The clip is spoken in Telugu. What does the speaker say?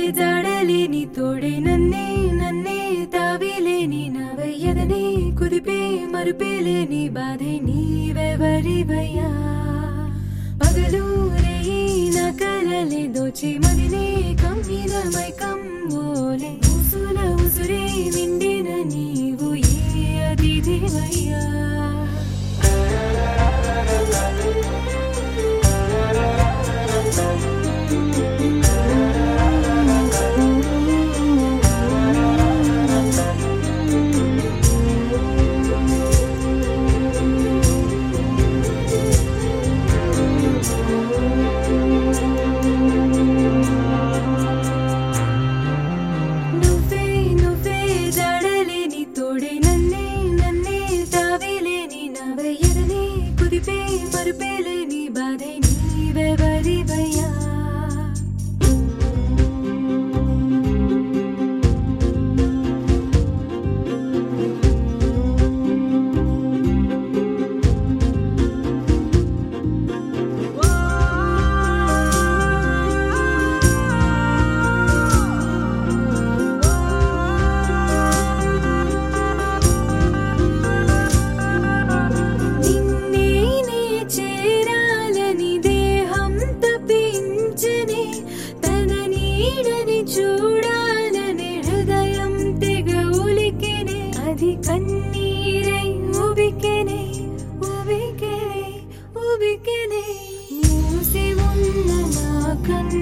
జాడలేని తోడే నన్నే నన్నే తావిలేని నవయ్యదనే కుదిపే మరుపేలేని బాధే నీవెవరివయ్యా పగలు రేయి నా కలలే దోచి మదినే కమ్మిన మైకం ఓలే ఉసుల ఉసురే నిండిన నీవు ఏ అతిథివయ్యా తోడే నన్నే నన్నే తావిలేని నవయ్యదనే కుదిపే మరుపేలేని బాధే నీవెవరివయ్యా చూడాలని హృదయం తెగ ఉలికెనే అది కన్నీరై ఉబికెనే ఉబికెనే ఉబికెనే మూసి ఉన్న నా కన్ను